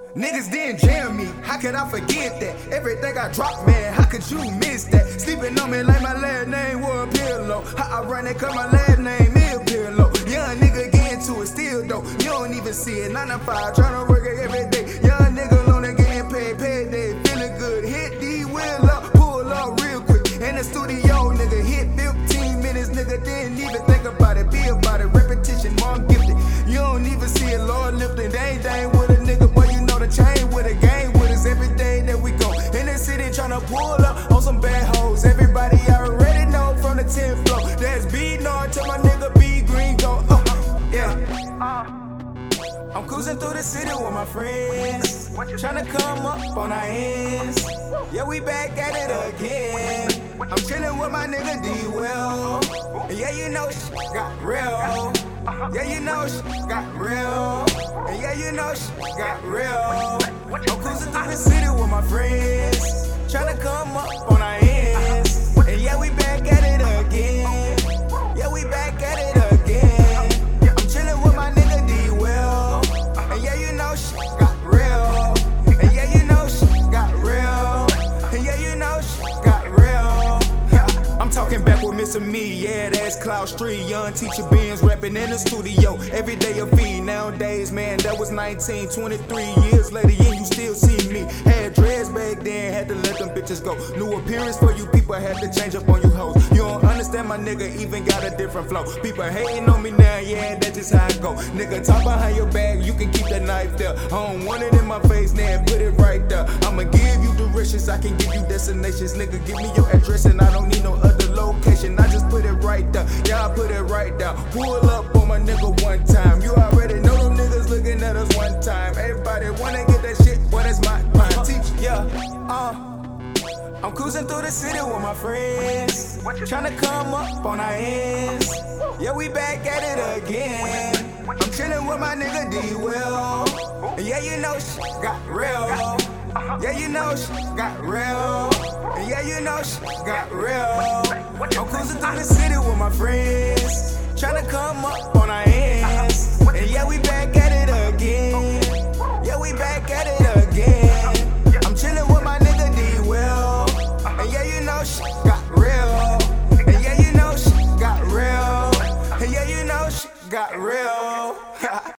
Niggas didn't jam me, how could I forget that? Everything I dropped, man, how could you miss that? Sleeping on me like my last name was a pillow. How ironic, cause my last name is Pillow. Young nigga get into it still though, you don't even see it. 9 to 5, tryna work it every day. Young nigga lonely getting paid day. Feeling good, hit the wheel up, pull up real quick. In the studio, nigga, hit 15 minutes, nigga, didn't even think about it. Be about it, repetition, mom gifted. You don't even see it, Lord lifting. They ain't with a nigga, boy, you know the chain with a game with us every day that we go. In the city tryna pull up on some bad hoes. Everybody already know from the 10th floor. That's B-Nord to my nigga B Green go. Yeah. I'm cruising through the city with my friends, tryna come up on our ends. Yeah, we back at it again. I'm chillin' with my nigga D-Well. And yeah, you know shit got real. Yeah, you know shit got real. And yeah, you know shit got real. I'm cruising through the city with my friends, tryna come up on our ends. And yeah, we back at it again. Yeah, we back at it again. I'm chillin' with my nigga D-Well. And yeah, you know shit got real. And yeah, you know shit got real. And yeah, you know shit got real. I'm talking back with Mr. Me, yeah, that's Cloud Street. Young teacher Benz rapping in the studio. Every day a feed. Nowadays, man, that was 19, 23 years later, yeah, you still see me. Had dreads back then, had to let them bitches go. New appearance for you people, had to change up on you hoes. You don't understand, my nigga even got a different flow. People hating on me now, yeah, that's just how it go. Nigga, talk behind your back, you can keep that knife there. I don't want it in my face, now put it right there. I'ma give you directions, I can give you destinations. Nigga, give me your address and I don't need no other location. I just put it right there, yeah, I put it right there. Pull up on my nigga one time. You already know them niggas looking at us one time. Everybody wanna get that shit, boy, that's my teacher, yeah. I'm cruising through the city with my friends, tryna come up on our ends. Yeah, we back at it again. I'm chillin' with my nigga D-Well. And yeah, you know shit got real. Yeah, you know shit got real. And yeah, you know shit got real. I'm cruising through the city with my friends, tryna come up on our ends. And yeah, we back at it again. Yeah, we back at it again. I'm chillin' with my nigga D-Well. And yeah, you know shit got real. And yeah, you know shit got real. And yeah, you know shit got real.